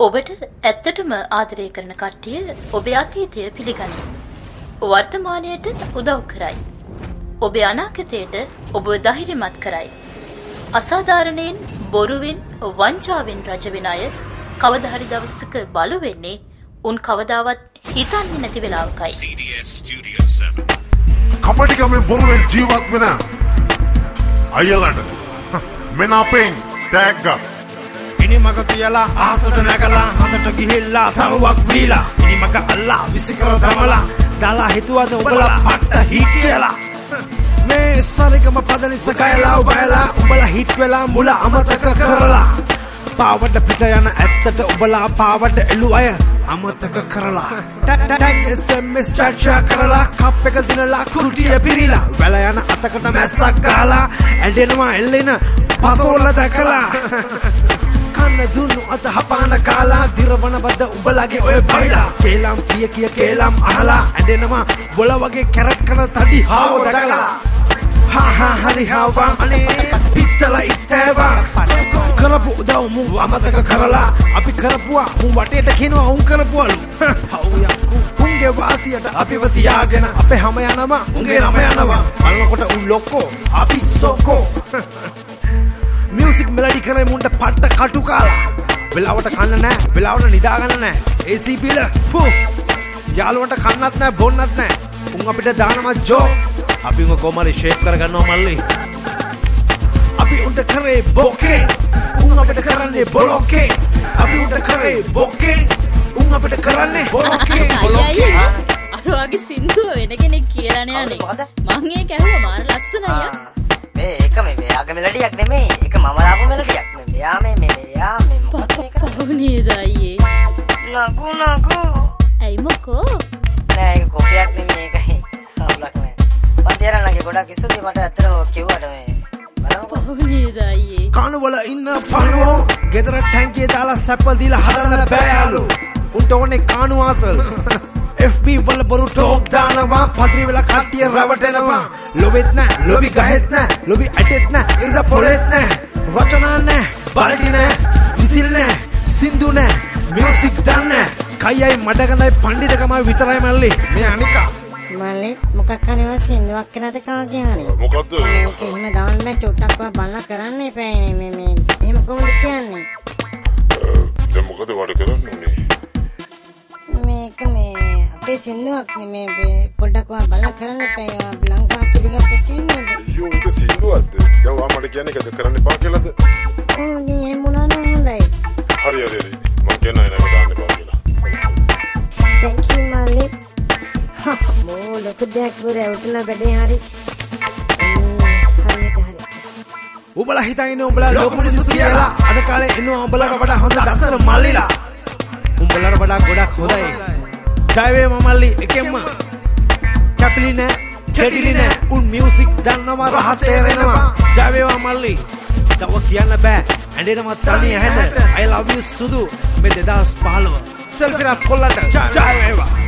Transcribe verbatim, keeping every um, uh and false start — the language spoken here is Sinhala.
ඔබට ඇත්තටම ආදරය කරන කට්ටිය ඔබේ අතීතය පිළිගනී. වර්තමානයට උදව් කරයි. ඔබේ අනාගතයට ඔබ ධෛර්යමත් කරයි. අසාධාරණයෙන් බොරුවෙන් වංචාවෙන් රජ වෙන අය කවදා හරි දවසක බලු වෙන්නේ උන් කවදාවත් හිතන්නේ නැති වෙලාවකයි. C D S Studio seven. කපටි කමෙන් බොරුවෙන් ජීවත් වෙන අයලට මෙන්න අපෙන් ටැග් එක. ඉනි මග කියලා ආසට නැගලා හඳට ගිහිල්ලා තරුවක් වීලා ඉනි මග අල්ලා විසිකර තමලා දාලා හිතුවද උඹලා පට්ට හී කියලා මේ සරිගම පදනිස කයලා උබලා උඹලා හිට් වෙලා මුල අමතක කරලා පාවඩ පිට යන ඇත්තට උඹලා පාවඩ එළු අය අමතක කරලා ටක් ටක් එස් එම් එස් චර්චා කරලා කප් එක දිනලා කුරුටිය පිරීලා වැල යන අතකට මැස්සක් ගහලා ඇඬෙනවා එල්ලෙන පතෝල දැකලා කන්න දුන්නු අත හපාන කාලා දිරවන බද්ද උඹලගේ ඔය බයිලා කේලම් පිය කිය කේලම් අහලා ඇඬෙනවා බොල වගේ කැරට් කන තඩි හාව දැකලා හා හා හරි හාවා අනේ පිත්තල ඉත්තේවා කරපු උදව් මු අමතක කරලා අපි කරපුවා මු වටේට කියනවා උන් කරපුවලු හව් යක්කු උන්ගේ වාසියට අපිව තියාගෙන අපේ හැම යනවා උන්ගේ නම යනවා බලනකොට උන් ලොක්කෝ අපි සොක්කෝ මියුසික් මෙලඩි කරේ මුන්ට පට්ට කටු කාලා වෙලාවට කන්න නෑ වෙලාවට නිදා ගන්න නෑ A C P ල ෆු යාළුවන්ට කන්නත් නෑ බොන්නත් නෑ උන් අපිට දානවා ජෝ අපි උන් කොමාරි ෂේප් කරගන්නවා මල්ලි අපි උන්ට කරේ බොකේ උන් අපිට කරන්නේ බොලොකේ අපි උන්ට කරේ බොකේ උන් අපිට කරන්නේ බොලොකේ බොලොකේ අර වගේ සින්දුව වෙන කෙනෙක් කියලා නේ අනේ මං ඒක ඇහුවා මාර ලස්සනයි යා මේ ඒක මේ මෙයාගේ මෙලඩියක් නෙමෙයි ඒක මම ලාපු මෙලඩියක් මේ මෙයා මේ මේ මෙයා මේ මොකක්ද මේක පවුනේද අයියේ නකු නකු ඇයි මොකෝ නෑ ඒක කොපියක් නෙමෙයි ඒකයි අවුලක් නෑ මන් තේරෙන්නේ ගොඩක් ඉස්සුදී මට ඇත්තටම කිව්වට මේ පවුනේද අයියේ කණුවල ඉන්න පණුවෝ ගෙදර ටැංකිය දාලා සැප දීලා හදන්න බෑ යාලු උන්ට ඕනේ කණු ආතල් F B වල බරු ටෝක් දානවා පත්‍රි වෙලා කට්ටිය රවටෙනවා ලොබෙත් නෑ ලොබි ගහෙත් නෑ ලොබි ඇටෙත් නෑ ඉරද පොලෙත් නෑ රචනා නෑ බල්ටි නෑ විසිල් නෑ සින්දු නෑ මියුසික් දන්නේ නෑ කයයි මඩගඳයි පණ්ඩිතකමයි විතරයි මල්ලි මේ අනිකා මල්ලි මොකක් හරි වසින්දුවක් කරද කාගේ හරි මොකද්ද මේක එහෙම දාන්න චුට්ටක්ව බලලා කරන්න එපානේ මේ මේ එහෙම කොහොමද කියන්නේ දැන් මොකද වඩ කරන්නේ මේක මේ අපේ සින්දුවක් නෙමේ මේ පොඩ්ඩක් වා බලලා කරන්න එපා ලංකා පිළිගත්තේ කියන්නේ අයියෝ ඒක සින්දුවක්ද දැන් වා මට කියන්නේ කද කරන්න එපා කියලාද ඕ නේ මොනවා නම් හොඳයි හරි හරි හරි මම කියනවා එනක දාන්න එපා කියලා thank you මල්ලි මෝ ලොකු දෙයක් වරේ උටලා බඩේ හරි හරියට හරි උඹලා හිතන්නේ උඹලා ලොකු මිනිස්සු කියලා අද කාලේ ඉන්නවා උඹලට වඩා හොඳ දසර මල්ලිලා උඹලට වඩා ගොඩක් හොඳයි ජය වේවා මල්ලි එකෙන්ම කැපිලි නෑ කෙඩිලි නෑ උන් මියුසික් දන්නවා රහ තේරෙනවා ජය වේවා මල්ලි තව කියන්න බෑ ඇඬෙනවා තනිය හැද I love you සුදු මේ දෙදාස් පහළොව සෙල්ෆි රැප් කොල්ලන්ට ජය වේවා